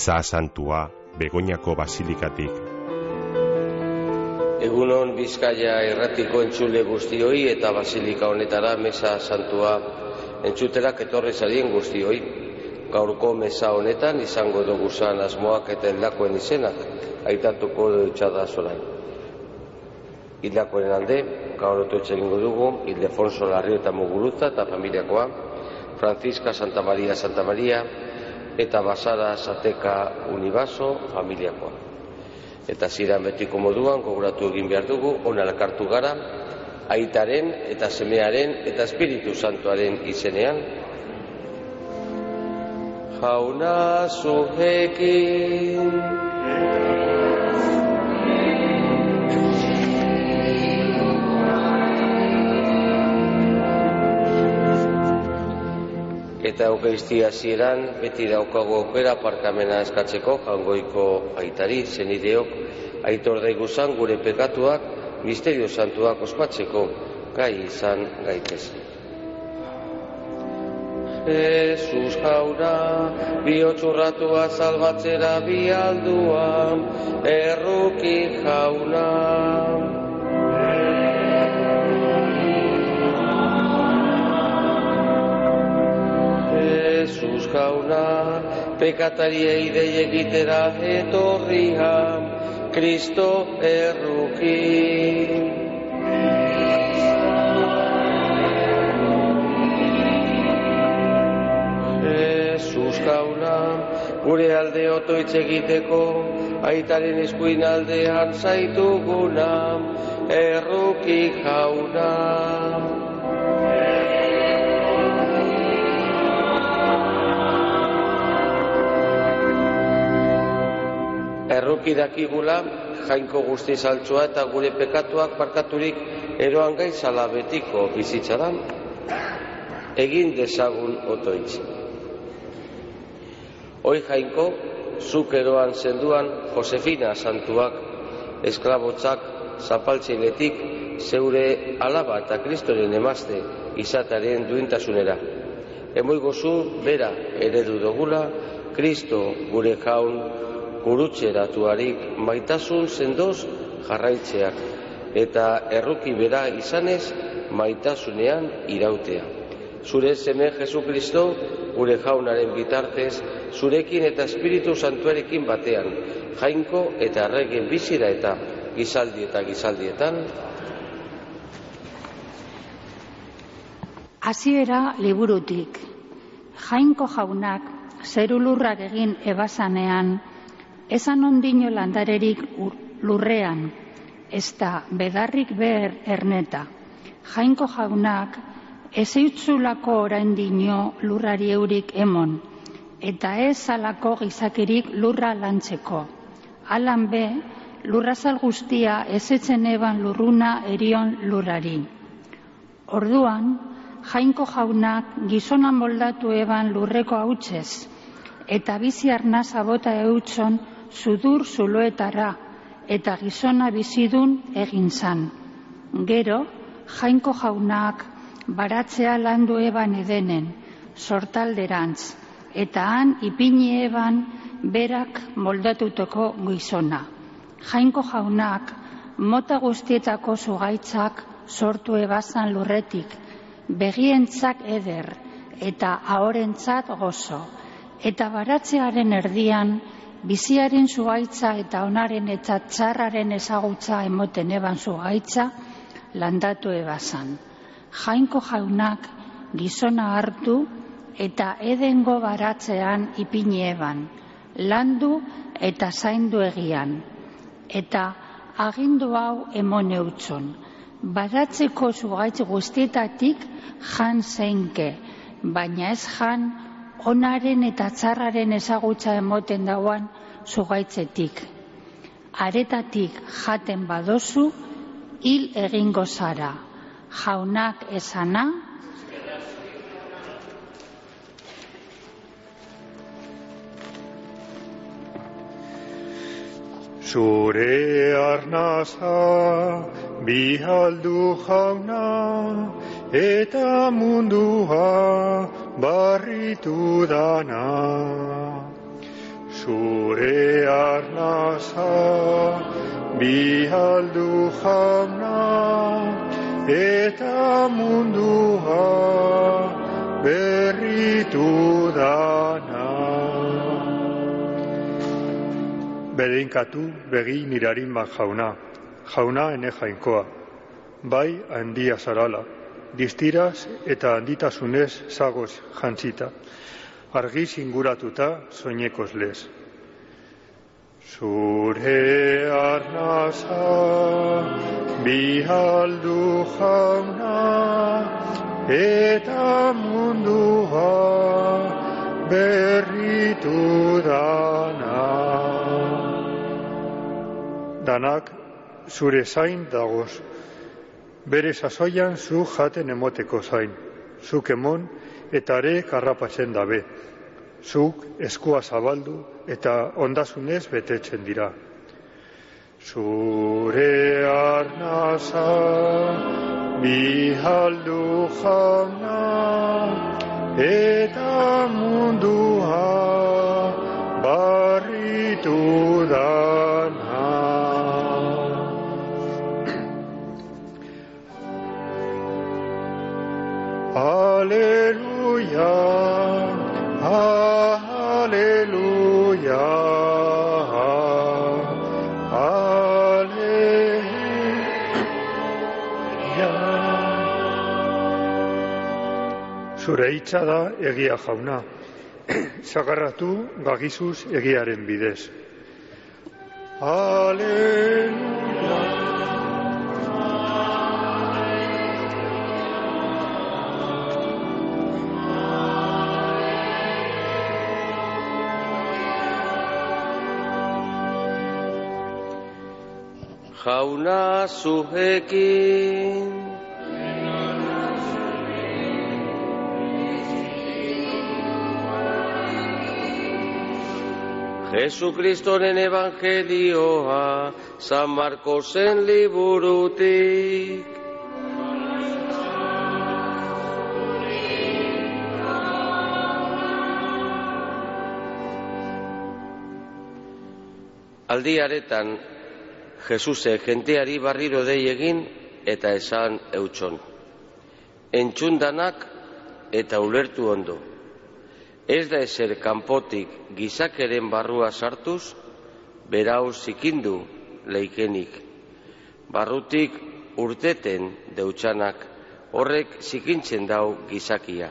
Meza Santua Begoñako Basilikatik. Egunon Bizkaia irratiko entzule guztioi eta basilika honetara Meza Santua entzuterak etorri zarien guztioi. Gaurko meza honetan izango duguzan asmoak eta hildakoen izenak aitatuko dutxada zorain. Hildakoen alde, gaur ototxe egingo dugu, Ildefonso Larriota Muguruza eta familiakoa, Francisca Santa Maria eta Basara Sateka Unibaso familiakoa. Eta ziran betiko moduan gogoratu egin behar dugu, ona elkartu gara, aitaren eta semearen eta Espiritu Santuaren izenean. Jauna zuekin. Eta eukaristia hasieran beti daukagu aukera parkamena eskatzeko Jangoiko aitari, zenideok, aitor daiguzan gure pekatuak, misterio santuak ospatzeko gai izan gaitezen. Jesus jauna, bihotxurratua salbatzera bialdua, erruki jauna. Jesus jauna, pekatariei dei egitera etorria, Kristo erruki. Jesus jauna, gure alde otoitz egiteko, aitaren eskuin aldean zaituguna, erruki jauna. Erruki dakigula, jainko guzti saltzoa eta gure pekatuak barkaturik eroan gaizala betiko bizitzaran, egin dezagun otoitz. Hoi jainko, zuk eroan zenduan Josefina santuak, esklabotzak zapaltzailetik zeure alaba eta Kristoren emazte izataren duintasunera. Emoigozu bera eredu dugula, Kristo gure jaun gurutxeratuarik maitasun sendoz jarraitzeak, eta erruki bera izanez maitasunean irautea. Zure seme Jesukristo, gure jaunaren bitartez, zurekin eta Espiritu Santuarekin batean, jainko eta erregen bizira eta gizaldietan. Hasiera liburutik, jainko jaunak zerulurrak egin ebasanean, esan ondino landarerik lurrean, ez da bedarrik behar erneta. Jainko jaunak ez eutzulako oraindino lurrari eurik emon, eta ez alako gizakirik lurra lantzeko. Alan be, lurrazal guztia ezetzen eban lurruna erion lurrari. Orduan, jainko jaunak gizona moldatu eban lurreko hautsez, eta bizi arnaza bota eutzon sudur zuloetara, eta gizona bizidun egin zan. Gero, jainko jaunak baratzea landu eban edenen, sortalderantz, eta han ipini eban berak moldatutoko gizona. Jainko jaunak mota guztietako zugaitzak sortu ebazan lurretik, begientzak eder eta ahorentzat gozo, eta baratzearen erdian biziaren zugaitza eta onaren eta txarraren ezagutza emoten eban zugaitza landatu ebazan. Jainko jaunak gizona hartu eta edengo baratzean ipini eban, landu eta zaindu egian, eta agindu hau emon eutzon. Baratzeko zugaitz guztietatik jan zeinke, baina ez jan onaren eta txarraren ezagutza emoten dauan zugaitzetik. Aretatik jaten badozu, hil egingo zara. Jaunak esana, zure arnaza bihaldu jauna, eta mundua barritu dana. zure arnaza, bialdu jauna, eta mundua berritu dana. Bedeinkatu begi nirarin jauna, jauna ene jainkoa, bai handia zarala, distiraz eta handitasunez zagoz jantzita, argiz inguratuta soinekoz lez. Zure arnaza, bialdu jauna, eta mundua berritu dana. Danak zure zain dagoz, bere sasoian zu jaten emoteko zain, zuk emon eta are karrapatzen dabe, zuk eskua zabaldu eta ondasunez betetzen dira. Zure arnaza, bialdu jauna, eta mundua barritu dana. Aleluia, aleluia, aleluia. Zure hitza da egia jauna, sagarratu gagizuz egiaren bidez. Aleluia. Jauna zuekin, Jesukristoren evangelioa San Markosen liburutik. Aldi haretan, Jesuse jenteari barriro dei egin eta esan eutxon. Entxundanak eta ulertu ondo. Ez da ezer kanpotik gizakeren barrua sartuz, berau zikindu leikenik. Barrutik urteten deutxanak, horrek zikintzen dau gizakia.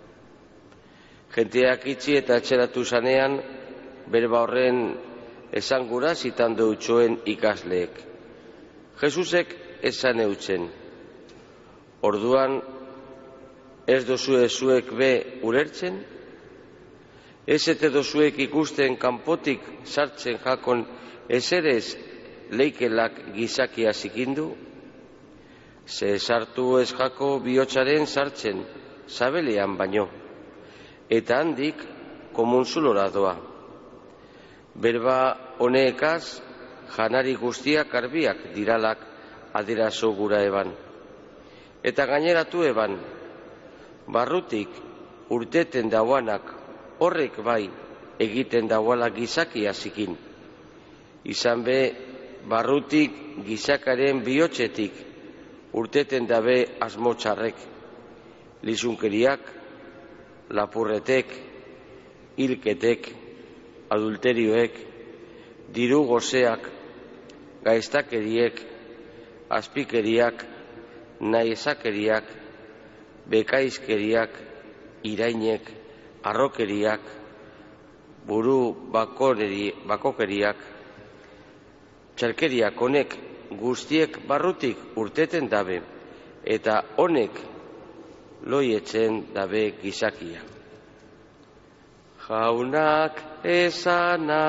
Jenteak itxi eta etxeratu zanean, berba horren esangura zitan deutxoen ikasleek. Jesusek esan eutzen. Orduan, ez dozue zuek be ulertzen? Ez ete dozuek ikusten kanpotik sartzen jakon eserez leikelak gizakia zikindu? Ze sartu ez jako bihotzaren sartzen, sabelean baino, eta handik komunzulora doa. Berba honekaz, janari guztiak arbiak diralak adirazo gura eban. Eta gaineratu eban, barrutik urteten dauanak horrek bai egiten dauala gizakia zikin. Izan be, barrutik gizakaren bihotzetik urteten dabe asmotxarrek, lizunkeriak, lapurretek, hilketek, adulterioek, diru gozeak, gaiztakeriek, azpikeriak, nahizakeriak, bekaizkeriak, irainek, arrokeriak, buru bakokeriak, txalkeriak honek guztiek barrutik urteten dabe, eta honek loietzen dabe gizakia. Jaunak esana.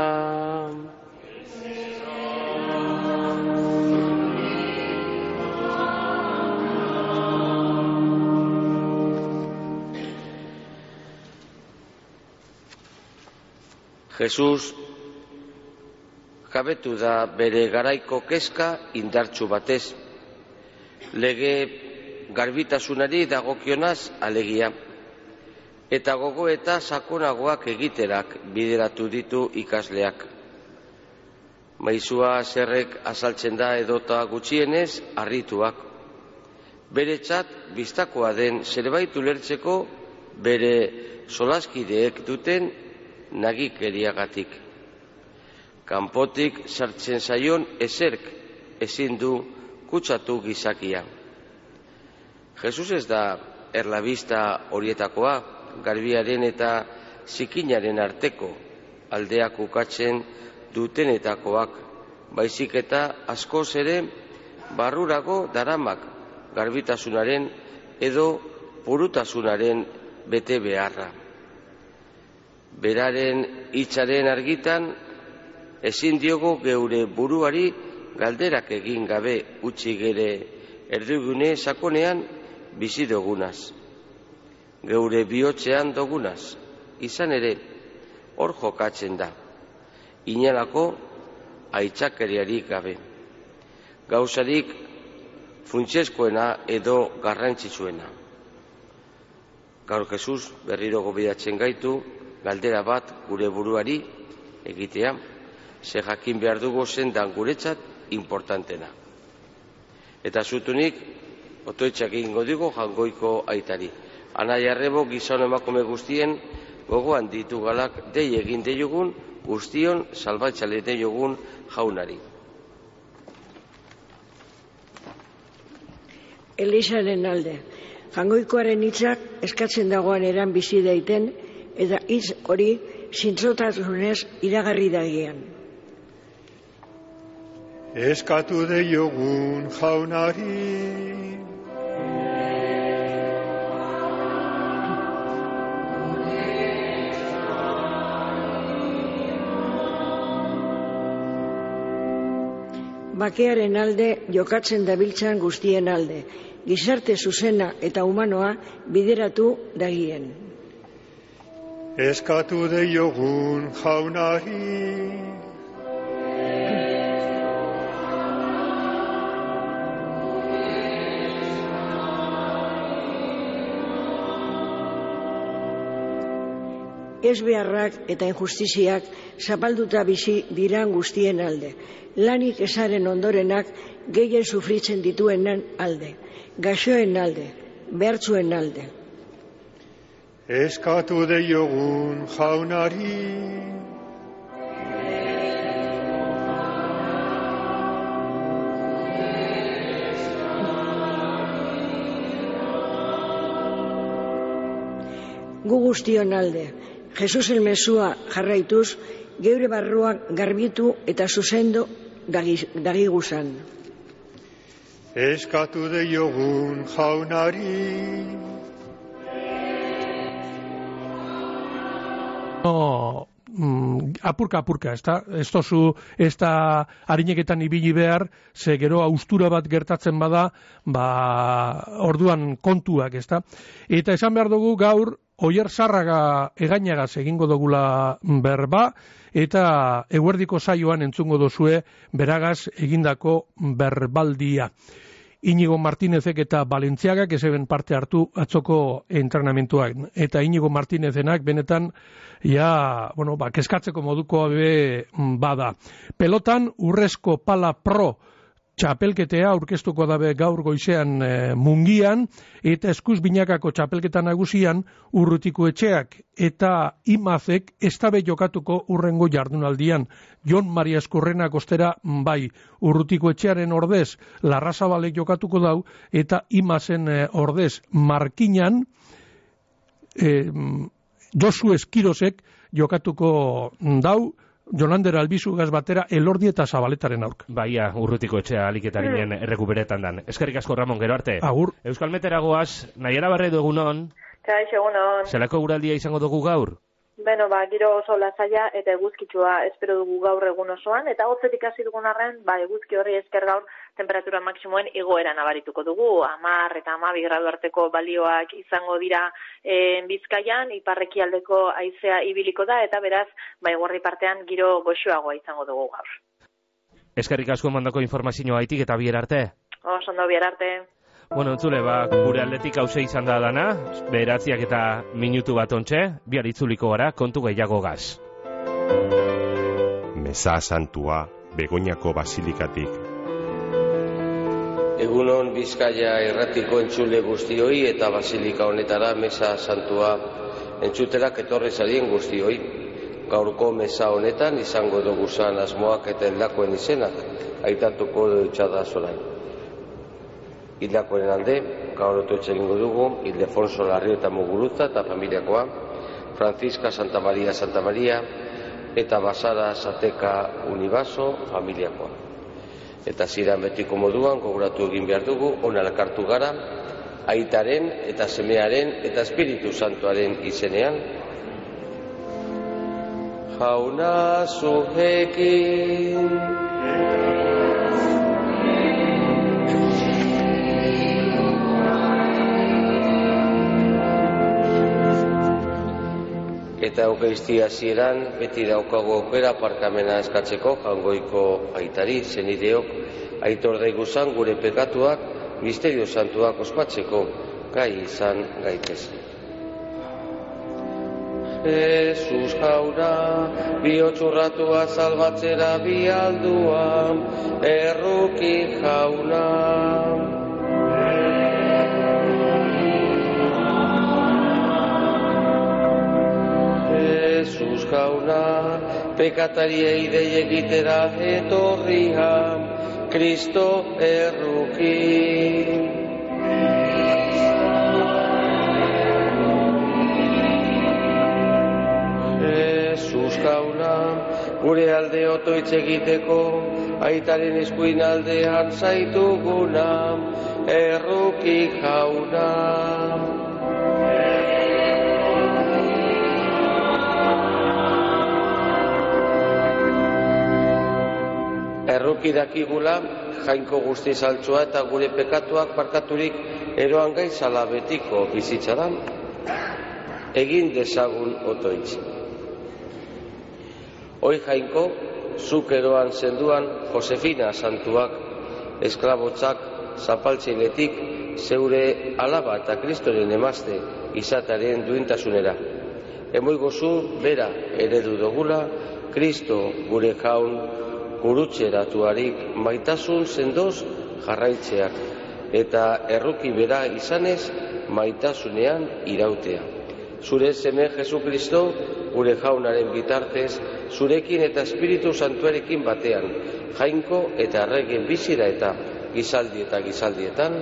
Jesus jabetu da bere garaiko kezka indartsu batez. Lege garbitasunari dagokionaz alegia. eta gogoeta sakonagoak egiterak bideratu ditu ikasleak. Maisua zerrek azaltzen da edota gutxienez harrituak. Beretzat bistakoa den zerbait ulertzeko bere solaskideek duten nagikeriagatik. Kanpotik sartzen zaion ezerk ezin du kutsatu gizakia. Jesus ez da erlabista horietakoa, garbiaren eta zikinaren arteko aldeak ukatzen dutenetakoak, baizik eta askoz ere barrurago daramak garbitasunaren edo purutasunaren bete beharra. Beraren hitzaren argitan ezin diogo geure buruari galderak egin gabe utzi gere erdigune sakonean bizi dugunaz. Geure bihotzean dugunaz, izan ere, hor jokatzen da. Inolako aitzakeriarik gabe. Gauzarik funtsezkoena edo garrantzitsuena. Gaur Jesus berriro gobidatzen gaitu galdera bat gure buruari egitea, ze jakin behar dugu zendan guretzat importantena. Eta zutunik, otoitzak egingo digo Jangoiko aitari. Anaia Arrebo gizon emakume guztien gogoan ditugalak dei egin deiogun guztion salbatzale deiogun jaunari. Elisaren alde, Jangoikoaren hitzak eskatzen dagoan eran bizi daiten eta hitz hori zintzotasunez iragarri dagian. Eskatu deiogun jaunari. Bakearen alde jokatzen dabiltzan guztien alde, gizarte zuzena eta humanoa bideratu dagien. Eskatu deiogun jaunari. Ez beharrak eta injustiziak zapalduta bizi diran guztien alde. Lanik ezaren ondorenak gehien sufritzen dituenen alde. Gaixoen alde, behartzuen alde. Eskatu deiogun jaunari. Gu guztion alde. Jesusen mezua jarraituz, geure barruak garbitu eta zuzendu dagiguzan. Eskatu deiogun jaunari. No, apurka, ez tozu, ez da harineketan ibili behar, ze gero austura bat gertatzen bada, orduan kontuak, ez da. Eta esan behar dugu gaur, Oier Sarraga egainagaz egingo dugula berba, eta eguerdiko saioan entzungo dozue beragaz egindako berbaldia. Inigo Martinezek eta Balentziagak ezeben parte hartu atzoko entrenamentuak. Eta Inigo Martinezenak benetan keskatzeko moduko be bada. Pelotan Urrezko Pala Pro txapelketea aurkeztuko dabe gaur goizean Mungian, eta eskuz binakako txapelketa nagusian Urrutiko Etxeak eta Imazek estabe jokatuko urrengo jardunaldian. Jon Maria Eskurrenak ostera bai Urrutiko Etxearen ordez Larrazabalek jokatuko dau, eta Imazen ordez Markinan Josu Eskirosek jokatuko dau, Jolander Albizugaz batera Elordi eta Zabaletaren aurka. Baia, Urrutiko Etxea aliketarinen errekuperetan dan. Eskerrik asko, Ramon, gero arte. Agur. Euskal Meteragoaz, Naiara Barredo egunon. Kaixo, egunon. Zelako guraldia izango dugu gaur? Beno, giro oso lasaia eta eguzkitsua espero dugu gaur egun osoan, eta hotzetik hasi dugun arren, eguzki horri esker gaur temperatura maksimoen igoera nabarituko dugu. 10 eta 12 gradu arteko balioak izango dira Bizkaian, iparrekialdeko haizea ibiliko da, eta beraz, eguerdi partean giro goxoagoa izango dugu gaur. Eskerrik asko mandako informazioa aitik eta bier arte. Oso ondo, bier arte. Bueno, entzule, gure aldetik hause izan da dana, 9:00 bat ontxe, bihar itzuliko gara, kontu gehiago gaz. Meza santua, Begoñako basilikatik. Egunon Bizkaia irratiko entzule guztioi eta basilika honetara meza santua entzuterak etorri zarien guztioi. Gaurko meza honetan izango duguzan asmoak eta hildakoen izenak aitatuko dutxada zorain. Hildakoen alde, gaur otoitz egingo dugu Ildefonso Larriota Muguruza eta familiakoa, Franziska Santa Maria eta Basara Sateka Unibaso familiakoa. Eta ziran betiko moduan gogoratu egin behar dugu, ona elkartu gara, aitaren eta semearen eta Espiritu Santuaren izenean. Jauna zuekin. Eta eukaristia hasieran beti daukagu aukera parkamena eskatzeko Jangoiko aitari, senideok, aitor daiguzan gure pekatuak, misterio santuak ospatzeko gai izan gaitezen. Jesus jauna, bihotxurratua salbatzera bialdua, erruki jauna. Jesus jauna, pekatariei dei egitera etorria, Kristo erruki. Jesus jauna, gure alde otoitz egiteko, aitaren eskuin aldean zaituguna, erruki jauna. Erruki dakigula, jainko guzti saltzoa eta gure pekatuak barkaturik eroan gaizala betiko bizitzaran, egin dezagun otoitz. Hoi jainko, zuk eroan zenduan Josefina santuak, esklabotzak zapaltzailetik zeure alaba eta Kristoren emazte izataren duintasunera. Emoigozu bera eredu dugula, Kristo gure jaun gurutxeratuarik maitasun sendoz jarraitzeak, eta erruki bera izanez maitasunean irautea. Zure seme Jesukristo, gure jaunaren bitartez, zurekin eta Espiritu Santuarekin batean, jainko eta erregen bizira eta gizaldietan.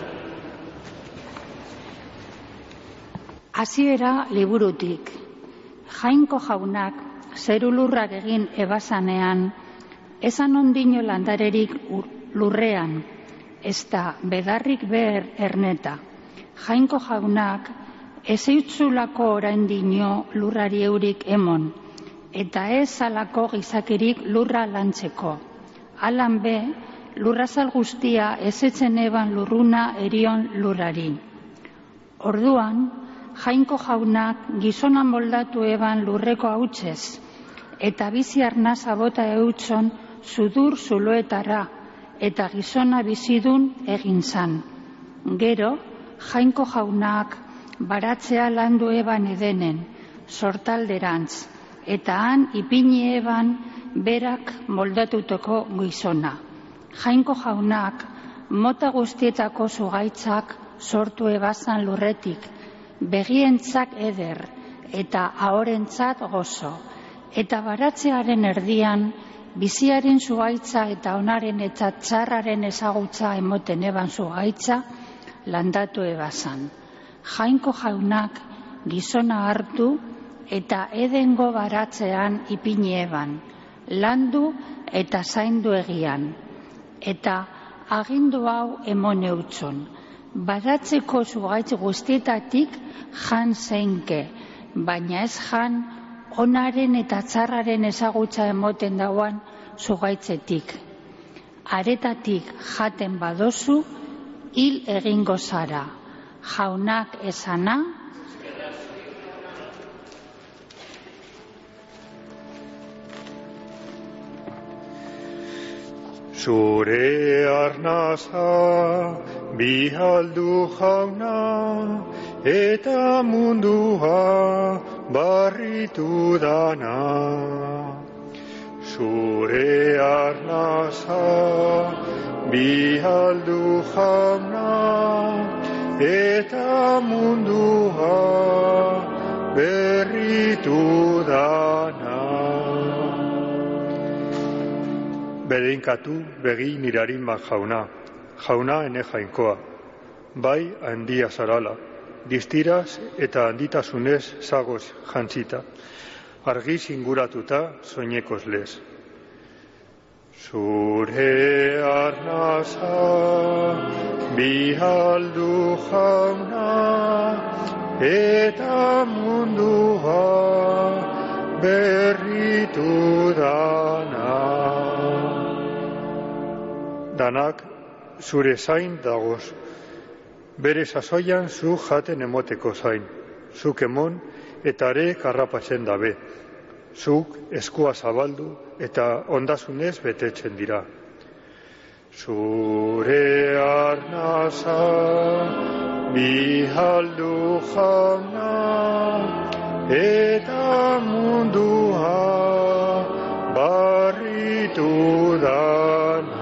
Hasiera liburutik, jainko jaunak zerulurrak egin ebasanean, esan ondino landarerik lurrean, ez da bedarrik behar erneta. Jainko jaunak ez eutzulako oraindino lurrari eurik emon, eta ez alako gizakirik lurra lantzeko. Alan be, lurrazal guztia ezetzen eban lurruna erion lurrari. Orduan, jainko jaunak gizona moldatu eban lurreko hautsez, eta bizi arnaza bota eutzon sudur zuloetara, eta gizona bizidun egin zan. Gero, jainko jaunak baratzea landu eban edenen, sortalderantz, eta han ipini eban berak moldatutoko gizona. Jainko jaunak mota guztietako zugaitzak sortu ebazan lurretik, begientzak eder eta ahorentzat gozo, eta baratzearen erdian biziaren zugaitza eta onaren eta txarraren ezagutza emoten eban zugaitza landatu ebazan. Jainko jaunak gizona hartu eta edengo baratzean ipini eban, landu eta zaindu egian, eta agindu hau emon eutzon. Baratzeko zugaitz guztietatik jan zeinke, baina ez jan onaren eta txarraren ezagutza emoten dauan zugaitzetik. Aretatik jaten badozu, hil egingo zara. Jaunak esana, Zure arnaza bihaldu jauna, eta mundua barritu dana. Zure arnaza bihaldu jauna, eta mundua berritu dana. Bedeinkatu begi nirarin bat jauna, jauna ene jainkoa, bai handia zarala, distiraz eta handitasunez zagoz jantzita, argiz inguratuta soinekoz lez. Zure arnaza bihaldu jauna, eta mundua berritu dana. Danak zure zain dagoz, bere sasoian zu jaten emoteko zain, zuk emon eta are karrapatzen dabe, zuk eskua zabaldu eta ondasunez betetzen dira. Zure arnaza bihaldu jauna, eta mundua barritu dana.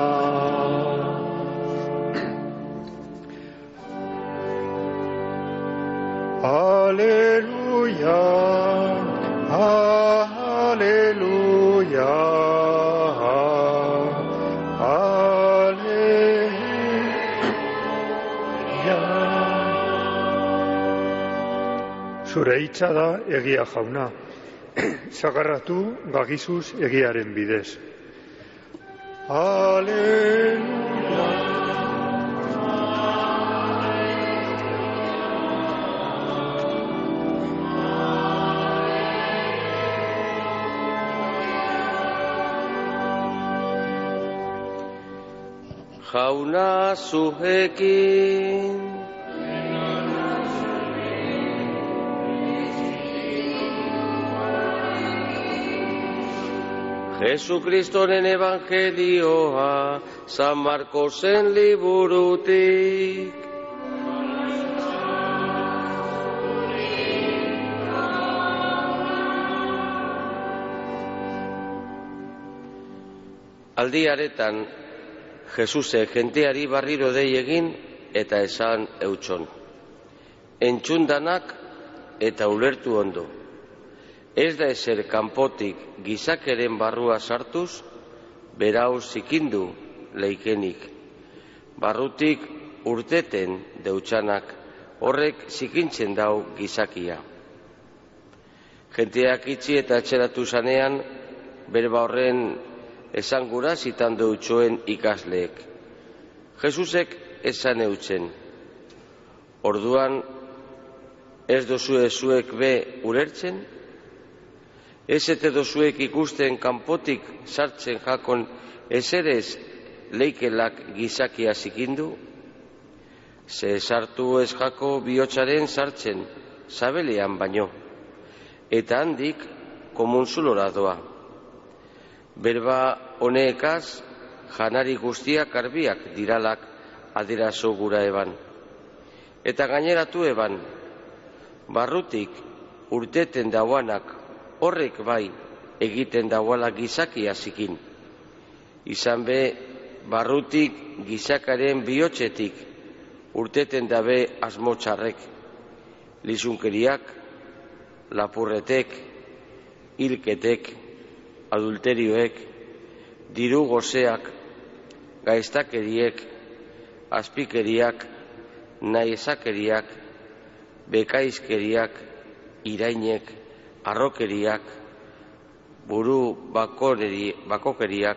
Aleluya, aleluya, aleluya. Zure hitza da egia jauna, sagarratu gagizuz egiaren bidez. Aleluya. Jauna zuekin, Jesukristoren evangelioa San Markosen liburutik. Aldi haretan, Jesuse jenteari barriro dei egin eta esan eutxon. Entxundanak eta ulertu ondo. Ez da ezer kanpotik gizakeren barrua sartuz, berau zikindu leikenik. Barrutik urteten deutxanak, horrek zikintzen dau gizakia. Jenteak itxi eta etxeratu zanean, berba horren esangura zitan deutxoen ikasleek. Jesusek esan eutzen. Orduan, ez dozue zuek be ulertzen? Ez ete dozuek ikusten kanpotik sartzen jakon eserez leikelak gizakia zikindu? Ze sartu ez jako bihotzaren sartzen, sabelean baino, eta handik komunzulora doa. Berba honekaz, janari guztiak arbiak diralak adirazo gura eban. Eta gaineratu eban, barrutik urteten dauanak horrek bai egiten dauala gizakia zikin. Izan be, barrutik gizakaren bihotzetik urteten dabe asmotxarrek, lizunkeriak, lapurretek, hilketek, adulterioek, diru gozeak, gaiztakeriek, azpikeriak, nahizakeriak, bekaizkeriak, irainek, arrokeriak, buru bakokeriak,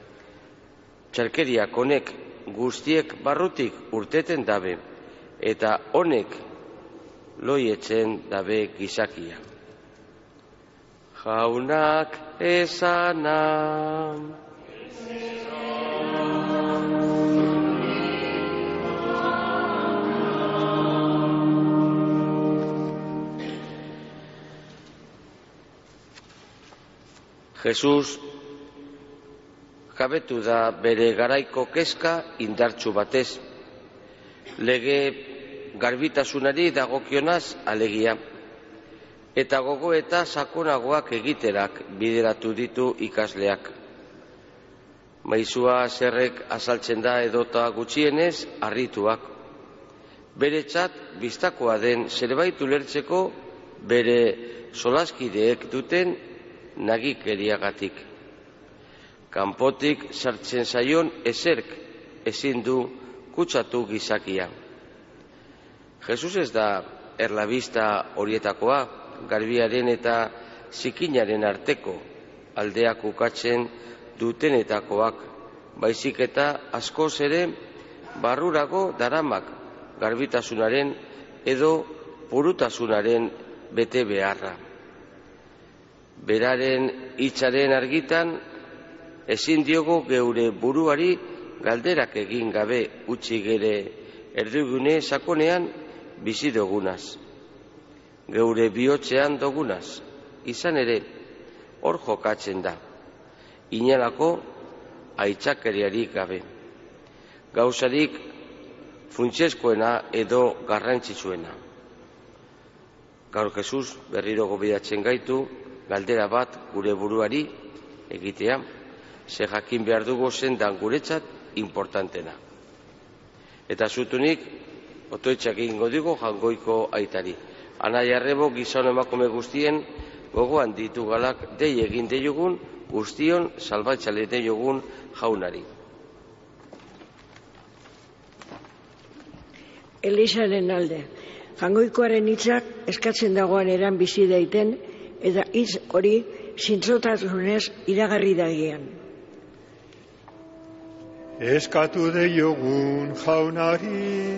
txalkeriak honek guztiek barrutik urteten dabe, eta honek loietzen dabe gizakia. Jaunak esana. jabetu da bere garaiko kezka indartsu batez. Lege garbitasunari dagokionaz alegia, eta gogoeta sakonagoak egiterak bideratu ditu ikasleak. Maisua zerrek azaltzen da edota gutxienez harrituak. Beretzat bistakoa den zerbait ulertzeko bere solaskideek duten nagikeriagatik. Kanpotik sartzen zaion ezerk ezin du kutsatu gizakia. Jesus ez da erlabista horietakoa, garbiaren eta zikinaren arteko aldeak ukatzen dutenetakoak, baizik eta askoz ere barrurago daramak garbitasunaren edo purutasunaren bete beharra. Beraren hitzaren argitan ezin diogo geure buruari galderak egin gabe utzi gere erdigune sakonean bizi dugunaz. Geure bihotzean dugunaz, izan ere, hor jokatzen da. Inolako aitzakeriarik gabe. Gauzarik funtsezkoena edo garrantzitsuena. Gaur Jesus berriro gobidatzen gaitu galdera bat gure buruari egitea, ze jakin behar dugu zendan guretzat importantena. Eta zutunik, Otoitzak egingo digu Jangoiko aitari. Anaia Arrebo gizon emakume guztien gogoan ditu galak dei egin deiogun guztion salbatzale deiogun jaunari. Elizaren alde, Jangoikoaren hitzak eskatzen dagoan eran bizi daiten eta hitz hori zintzotasunez iragarri dagian. Eskatu deiogun jaunari.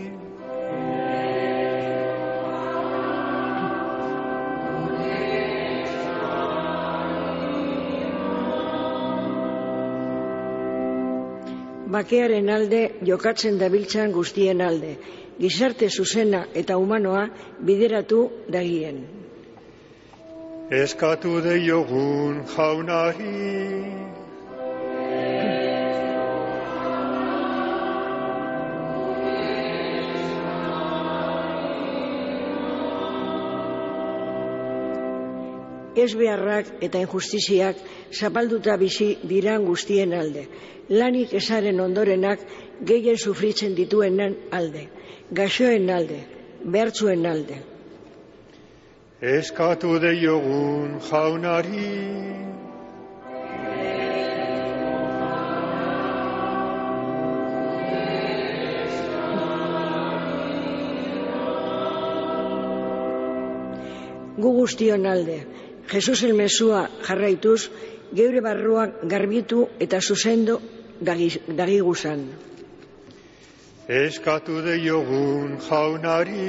Bakearen alde jokatzen dabiltzan guztien alde, gizarte zuzena eta humanoa bideratu dagien. Eskatu deiogun jaunari. Ez beharrak eta injustiziak zapalduta bizi diran guztien alde. Lanik ezaren ondorenak gehien sufritzen dituenen alde. Gaixoen alde, behartzuen alde. Eskatu deiogun jaunari. Gu guztion alde. Jesusen mezua jarraituz, geure barruak garbitu eta zuzendu dagiguzan. Eskatu deiogun jaunari.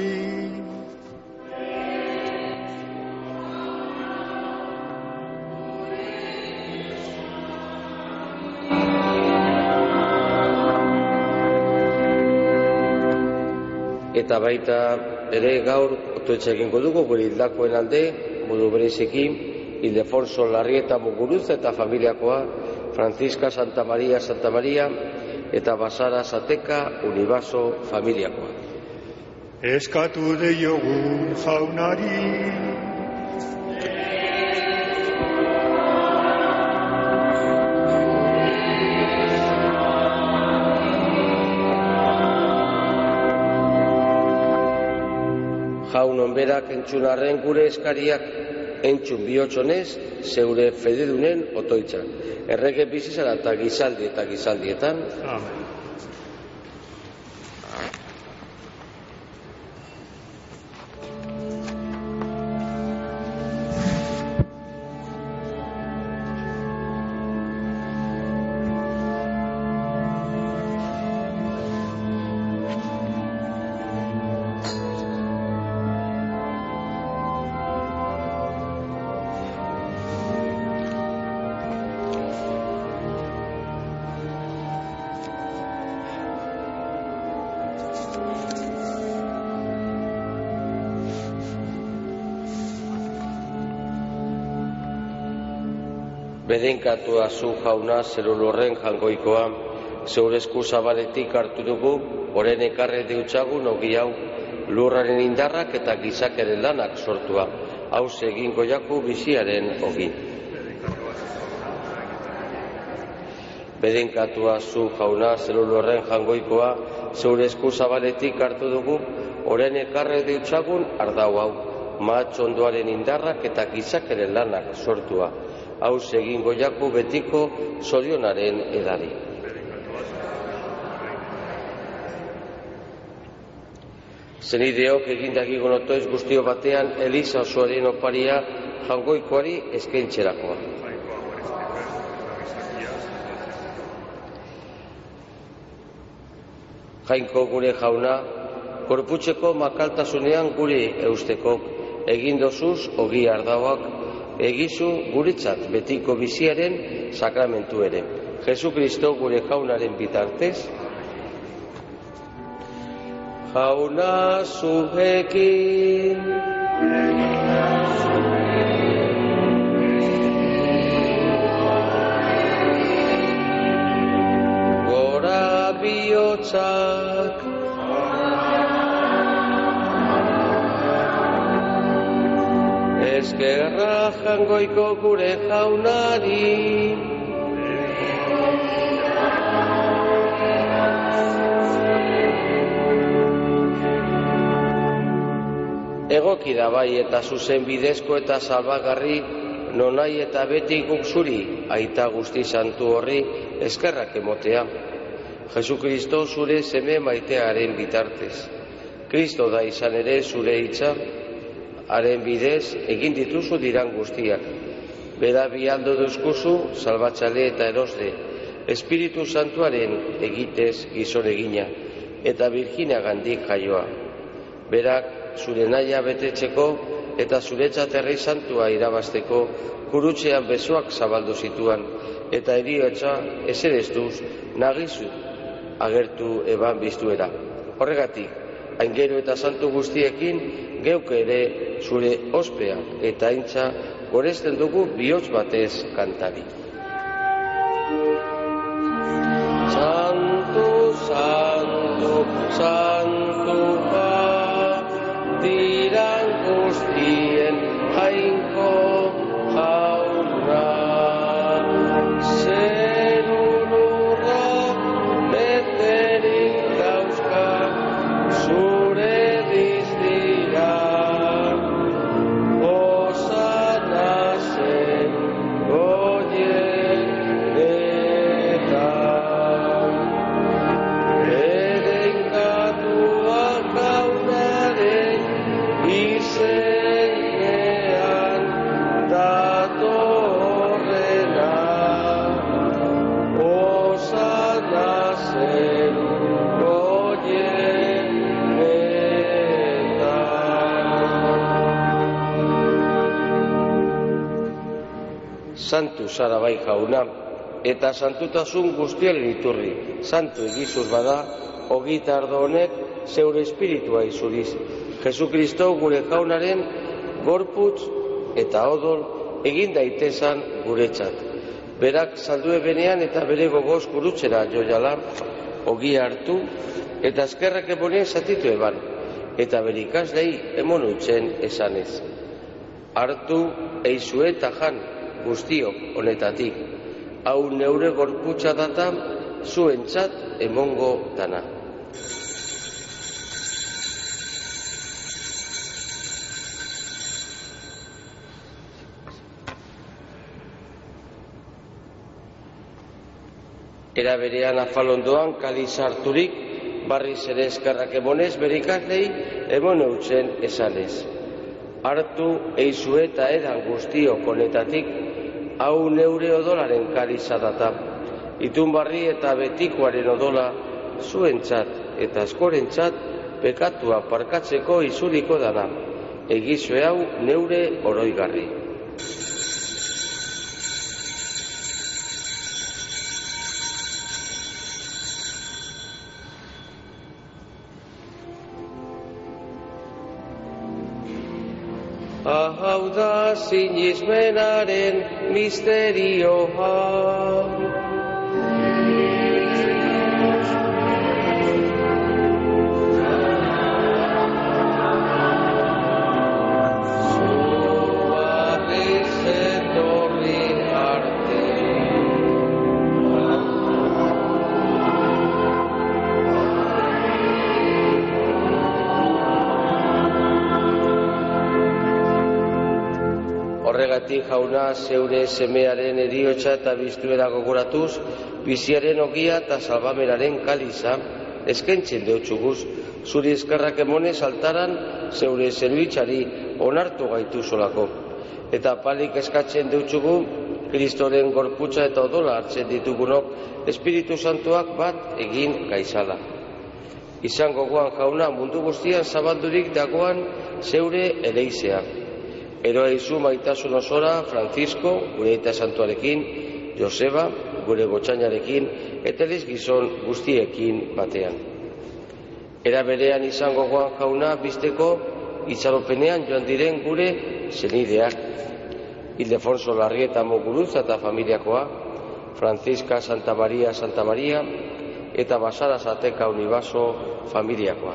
Eta baita ere gaur Otoitza egingo dugu gure hildakoen alde, modu bereziki, Ildefonso Larrieta Muguruza eta familiakoa, Francisca Santa Maria eta Basara Sateka Unibaso familiakoa. Eskatu deiogun jaunari. Jaun onberak entzunarren gure eskariak entzun bihotzonez zeure fededunen Otoitza. Errege bizizara eta gizaldietan. Amen. Bedenkatua zu jauna zerulurren jangoikoa, zeure esku zabaletik hartu dugu, oren ekarre deutsagun ogi hau, lurraren indarrak eta gizakeren lanak sortua, hauz egingo jaku biziaren ogi. Bedenkatua zu jauna zerulurren jangoikoa, zeure esku zabaletik hartu dugu, oren ekarre deutsagun ardau hau, mahatz ondoaren indarrak eta gizakeren lanak sortua, hauz egingo jaku betiko zorionaren edari. Zenideok egindagigon otoiz guztio batean Eliza osoaren oparia jangoikoari eskaintzerakoa. Jainko gure jauna, korputzeko makaltasunean gure eusteko, egin dozuz ogi ardauak, egizu guretzat betiko biziaren sakramentu ere. Jesu Kristo gure jaunaren bitartez, jauna zuekin, gora bihotzak, eskerra jangoiko gure jaunari, egoki da bai eta zuzen bidezko eta salbagarri, nonai eta beti guk zuri, aita guzti santu horri, eskerrak emotea. Jesu Kristo zure seme maitearen bitartez. Kristo da izan ere zure hitza, haren bidez egin dituzu diran guztiak. Bera bialdo duzkuzu, salbatxale eta erosle, Espiritu Santuaren egitez gizon egina, eta Virginia gandik jaioa. Berak zure naia betetzeko eta zuretzat herri santua irabazteko kurutzean besoak zabaldu zituan, eta heriotza eserestuz nagizu agertu eban biztuera. Horregatik, aingero eta santu guztiekin geuk ere zure ospeak eta aintza goresten dugu bihotz batez kantari. Santu, santu, santua, diran guztien jainko jauna, zerulurra beterik dauzka zure diztira, osana zen goienetan, bedenkatuak jaunaren izenean datorrena, osana zen goienetan. Santu zara bai jauna, eta santutasun guztiaren iturri, santu egizuz bada, ogita ardo honek zeure espiritua izuriz. Jesu Kristo gure jaunaren gorputz eta odol egin daitezan guretzat. Berak saldue benean eta bere gogoz gurutzera joiala, ogia hartu eta eskerrak emonien zatitu eban, eta bere ikaslei emon utzen esanez. Hartu eizue eta jan guztiok honetatik, hau neure gorputza data zuentzat emongo dana. Era berean afalondoan kaliz harturik, barriz ere eskerrak emonez bere ikaslei emon eutzen esanez. Hartu eizue eta edan guztiok honetatik, hau neure odolaren kaliza data, itunbarri eta betikoaren odola zuentzat eta askorentzat pekatua parkatzeko izuriko dana, egizue hau neure oroigarri. Hau da sinismenaren misterioa. Horregatik jauna, zeure semearen heriotza eta biztuera gogoratuz, biziaren ogia eta salbameraren kaliza eskaintzen deutzuguz, zuri eskerrak emonez altaran zeure zerbitxari onartu gaitu solako. Eta palik eskatzen deutzugu, Kristoren gorputza eta odola hartzen ditugunok, Espiritu Santuak bat egin gaizala. Izan gogoan jauna, mundu guztian zabaldurik dagoan zeure eleizea. Eroa izu maitasun osora Francisco, gure aita santuarekin, Joseba, gure gotxainarekin, eta eliz gizon guztiekin batean. Era berean izan gogoan jauna bizteko itxaropenean joan diren gure senideak. Ildefonso Larrieta Muguruza eta familiakoa, Francisca Santa Maria eta Basara Zateka Unibaso familiakoa.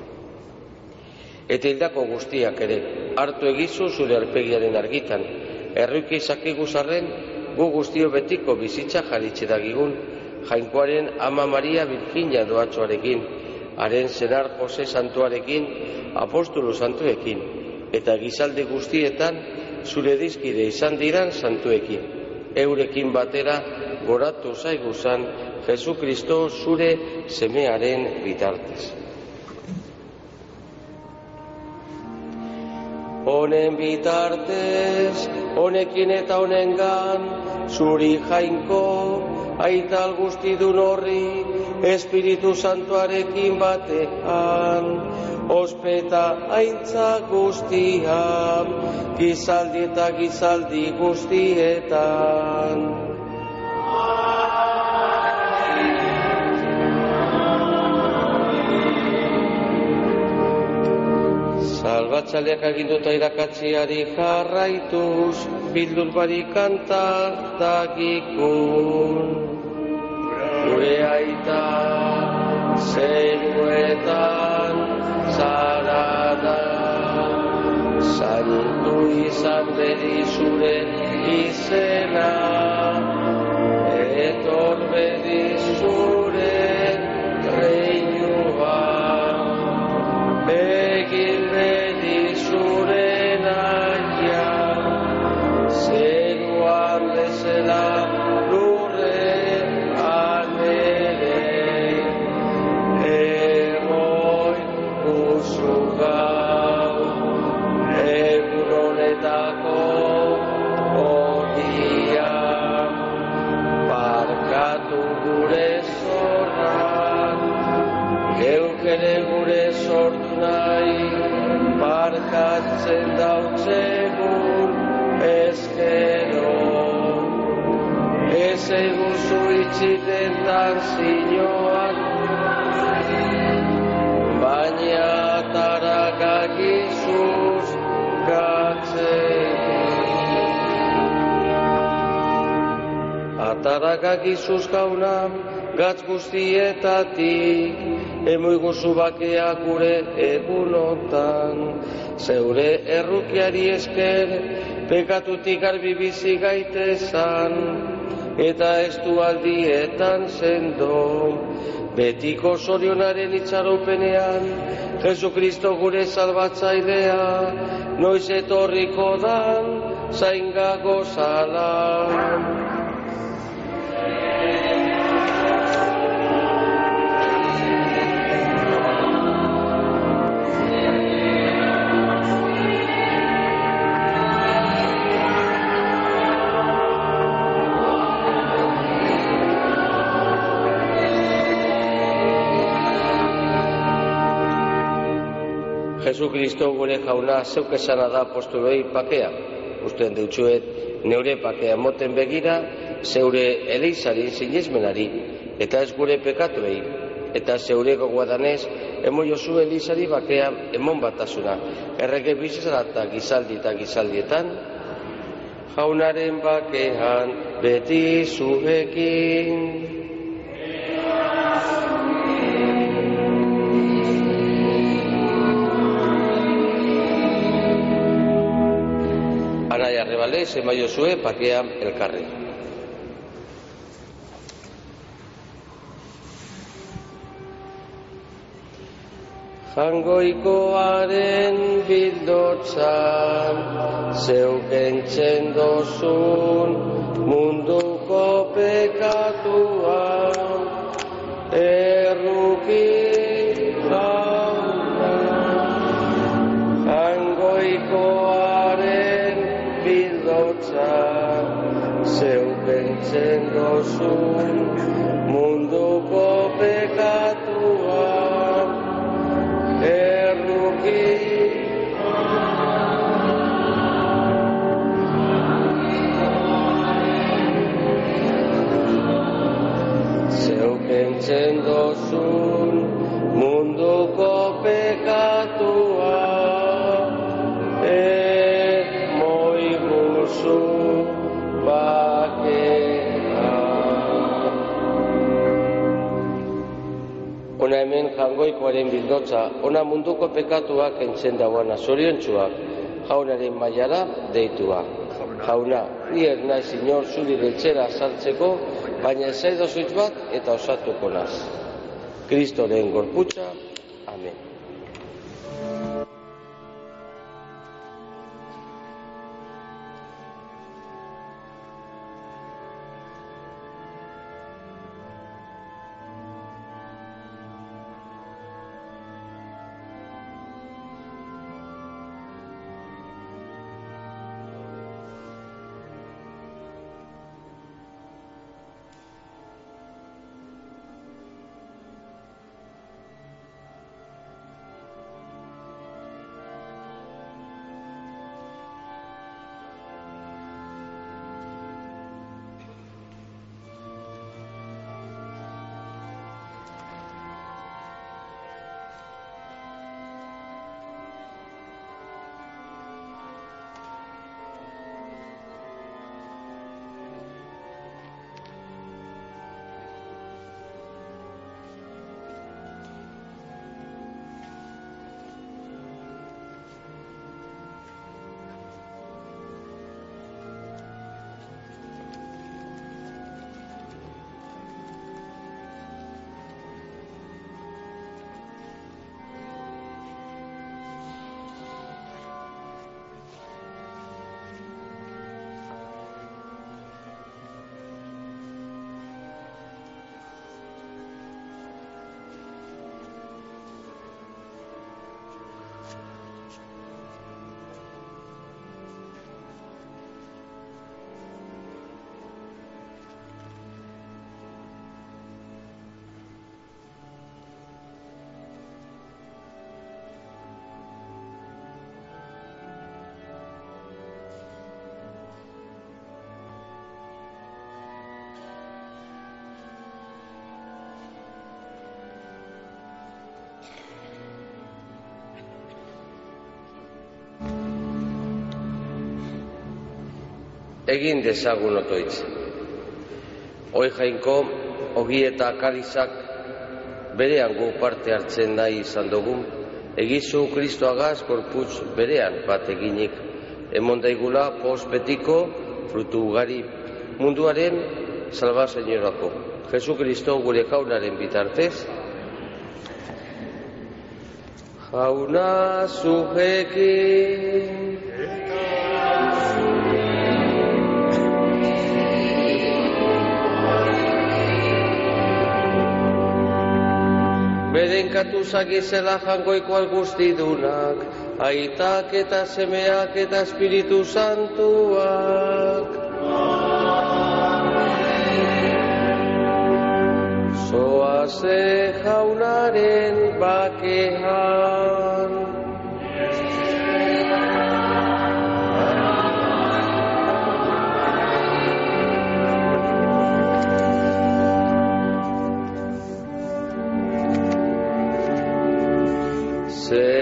Eta hildako guztiak ere, hartu egizu zure arpegiaren argitan, erruki izakiguzarren gu guztio betiko bizitza jaritxe dagigun, Jainkoaren Ama Maria Virginia doatxoarekin, haren senar Jose Santuarekin, apostolu santuekin, eta gizalde guztietan zure dizkide izan diran santuekin. Eurekin batera goratu zaiguzan Jesu Kristo zure semearen bitartez. Honen bitartez, honekin eta honengan, zuri Jainko, aital guztidun horri, Espiritu Santuarekin batean, ospeta aintza guztian, gizaldi eta gizaldi guztietan. Salbatzaleak aginduta irakatziari jarraituz, bilduz bari kanta dagikun. Gure aita zeruetan zara da, santu izan bedi zure izena, etor bedi zure reinua. Egin bedi zure naia, zeruan bezala lurrean ere, egoi guzu gau, egun honetako ogia, barkatu gure zorrak, geuk ere gure sortu nahi, barkatzen dautzegun ezkero. Ez eguzu itxitetan zinoak, baina tarakakizuz gatzeko. Atarakakizuz gauna, gatz guztietatik, emuiguzu bakea gure egunotan, zeure errukiari esker, pekatutik garbi bizi gaitezan, eta ez du aldietan sendo, betiko zorionaren itxaropenean, Jesu Kristo gure salbatzailea, noiz etorriko dan, zainga gozala. Jesu Kristo gure jauna zeuk esana da apostoloi pakea. Usten deutsuet neure pakea moten begira zeure eleizari sinesmenari eta ez gure pekatuei. eta zeureko guadanez, emo Josu Elizari bakea emon batasuna. Errege bizizara eta gizaldietan, jaunaren bakean beti zuekin. Anaia Arrebalez, ema Josue, bakea elkarri. Jangoikoaren bildotzan, zeukentzen dozun munduko pekatuan, erruki jauna. Jangoikoaren bildotzan, zeukentzen dozun munduko pekatuan, zeukentzen dozun munduko pekatua, emoiguzu bakea. Ona hemen jangoikoaren bildotza, ona munduko pekatuak entzen dauana, zoriontsuak, jaunaren mailara deitua. Jauna, ni ez naiz inor zuri etxera sartzeko, baina ezaidazuitz bat eta osatuko naz. Kristoren gorputza, amen. Egin dezagun otoitz. Hoi jainko, ogi eta akarizak berean gu parte hartzen nahi izan dugu, egizu Kristoagaz gorputz berean bat eginik, emon daigula pospetiko frutu ugari munduaren salbaseñorako. Jesu Kristo gure jaunaren bitartez, jauna zuekin. Berenkatu zagizela jangoikoak guztidunak, aitak eta semeak eta Espiritu Santuak. Zoaze jaunaren bakean. Ze